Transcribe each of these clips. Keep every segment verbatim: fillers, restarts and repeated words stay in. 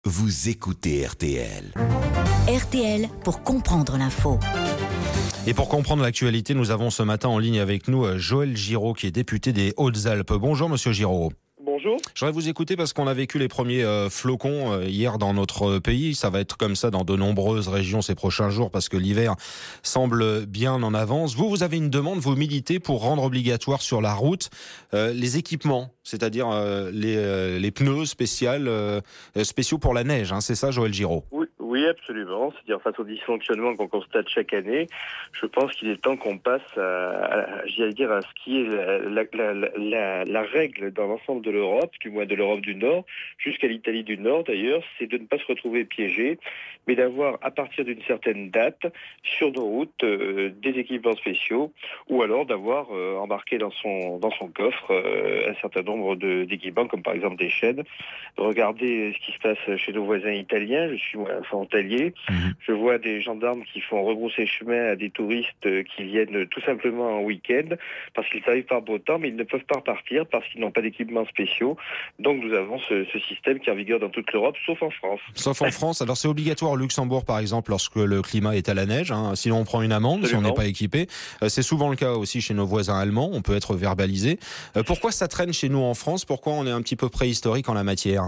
Vous écoutez R T L. R T L pour comprendre l'info. Et pour comprendre l'actualité, nous avons ce matin en ligne avec nous Joël Giraud, qui est député des Hautes-Alpes. Bonjour Monsieur Giraud. Bonjour. Je voudrais vous écouter parce qu'on a vécu les premiers euh, flocons euh, hier dans notre pays. Ça va être comme ça dans de nombreuses régions ces prochains jours parce que l'hiver semble bien en avance. Vous, vous avez une demande, vous militez pour rendre obligatoire sur la route euh, les équipements, c'est-à-dire euh, les, euh, les pneus spéciales, euh, spéciaux pour la neige. Hein, c'est ça, Joël Giraud? Oui, oui, absolument. C'est-à-dire face aux dysfonctionnements qu'on constate chaque année, je pense qu'il est temps qu'on passe à, à j'allais dire, à ce qui est la, la, la, la, la règle dans l'ensemble de l'Europe, du moins de l'Europe du Nord, jusqu'à l'Italie du Nord d'ailleurs, c'est de ne pas se retrouver piégé, mais d'avoir à partir d'une certaine date sur nos routes euh, des équipements spéciaux, ou alors d'avoir euh, embarqué dans son dans son coffre euh, un certain nombre de, d'équipements, comme par exemple des chaînes. Regardez ce qui se passe chez nos voisins italiens. Je suis moi frontalier. Mmh. Je vois des gendarmes qui font rebrousser chemin à des touristes qui viennent tout simplement en week-end parce qu'ils arrivent par beau temps, mais ils ne peuvent pas repartir parce qu'ils n'ont pas d'équipements spéciaux. Donc nous avons ce, ce système qui est en vigueur dans toute l'Europe, sauf en France. Sauf en France. Alors c'est obligatoire au Luxembourg, par exemple, lorsque le climat est à la neige. Hein. Sinon on prend une amende. Absolument. Si on n'est pas équipé. Euh, c'est souvent le cas aussi chez nos voisins allemands. On peut être verbalisé. Euh, pourquoi ça traîne chez nous en France? Pourquoi on est un petit peu préhistorique en la matière?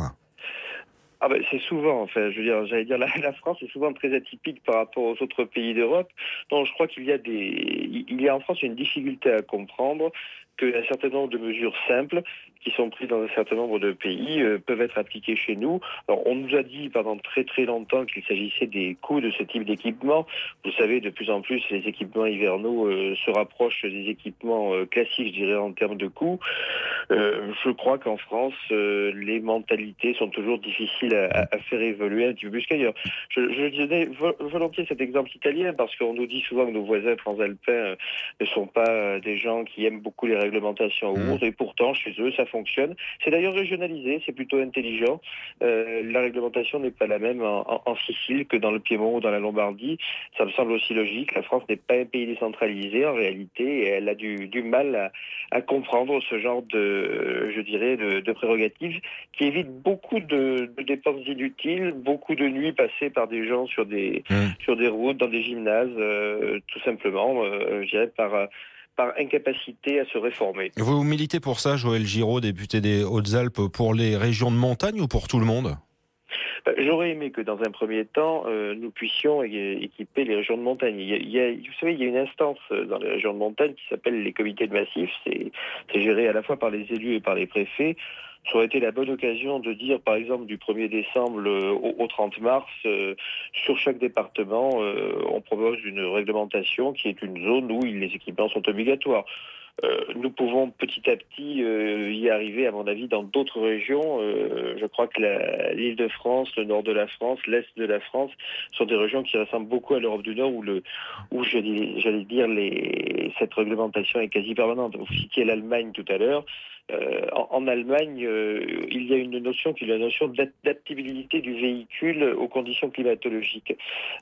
Ah ben, c'est souvent, enfin, je veux dire, j'allais dire, la, la France est souvent très atypique par rapport aux autres pays d'Europe. Donc, je crois qu'il y a des, il y a en France une difficulté à comprendre qu'un certain nombre de mesures simples qui sont prises dans un certain nombre de pays euh, peuvent être appliquées chez nous. Alors, on nous a dit pendant très très longtemps qu'il s'agissait des coûts de ce type d'équipement. Vous savez, de plus en plus, les équipements hivernaux euh, se rapprochent des équipements euh, classiques, je dirais, en termes de coûts. Euh, je crois qu'en France, euh, les mentalités sont toujours difficiles à, à faire évoluer un petit peu plus qu'ailleurs. Je, je donnais volontiers cet exemple italien parce qu'on nous dit souvent que nos voisins transalpins ne sont pas des gens qui aiment beaucoup les réglementations ou autres, et pourtant, chez eux, ça fonctionne. C'est d'ailleurs régionalisé, c'est plutôt intelligent. Euh, la réglementation n'est pas la même en, en, en Sicile que dans le Piémont ou dans la Lombardie. Ça me semble aussi logique. La France n'est pas un pays décentralisé en réalité, et elle a du, du mal à, à comprendre ce genre de, je dirais, de, de prérogatives qui évitent beaucoup de, de dépenses inutiles, beaucoup de nuits passées par des gens sur des, mmh. sur des routes, dans des gymnases, euh, tout simplement, euh, je dirais, par... par incapacité à se réformer. Vous militez pour ça, Joël Giraud, député des Hautes-Alpes, pour les régions de montagne ou pour tout le monde ? J'aurais aimé que dans un premier temps, euh, nous puissions équiper les régions de montagne. Il y a, il y a, vous savez, il y a une instance dans les régions de montagne qui s'appelle les comités de massif. C'est, c'est géré à la fois par les élus et par les préfets. Ça aurait été la bonne occasion de dire, par exemple, du premier décembre au, au trente mars, euh, sur chaque département, euh, on propose une réglementation qui est une zone où les équipements sont obligatoires. Euh, nous pouvons petit à petit euh, y arriver, à mon avis, dans d'autres régions. Euh, je crois que la, l'Île-de-France, le nord de la France, l'est de la France sont des régions qui ressemblent beaucoup à l'Europe du Nord, où, le, où j'allais, j'allais dire les, cette réglementation est quasi permanente. Vous citiez l'Allemagne tout à l'heure. Euh, en, en Allemagne, euh, il y a une notion qui est la notion d'adaptabilité du véhicule aux conditions climatologiques.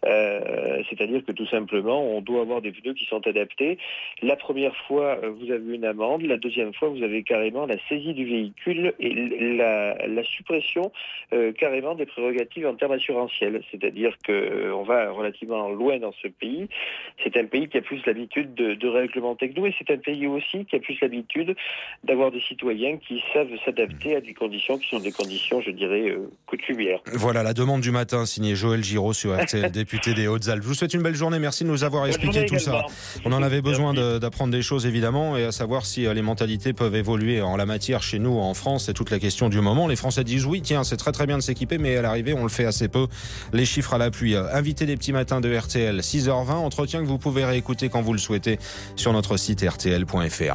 Euh, c'est-à-dire que tout simplement, on doit avoir des pneus qui sont adaptés. La première fois, vous avez une amende. La deuxième fois, vous avez carrément la saisie du véhicule et la, la suppression euh, carrément des prérogatives en termes assurantiels. C'est-à-dire que euh, on va relativement loin dans ce pays. C'est un pays qui a plus l'habitude de, de réglementer que nous, et c'est un pays aussi qui a plus l'habitude d'avoir des citoyens qui savent s'adapter à des conditions qui sont des conditions, je dirais, euh, coutumières. Voilà la demande du matin, signée Joël Giraud sur R T L, député des Hautes-Alpes. Je vous souhaite une belle journée, merci de nous avoir Bonne expliqué tout également. ça. On en avait besoin de, d'apprendre des choses évidemment, et à savoir si les mentalités peuvent évoluer en la matière chez nous en France. C'est toute la question du moment. Les Français disent oui, tiens, c'est très très bien de s'équiper, mais à l'arrivée, on le fait assez peu. Les chiffres à l'appui. Invité des petits matins de R T L, six heures vingt, entretien que vous pouvez réécouter quand vous le souhaitez sur notre site r t l point f r.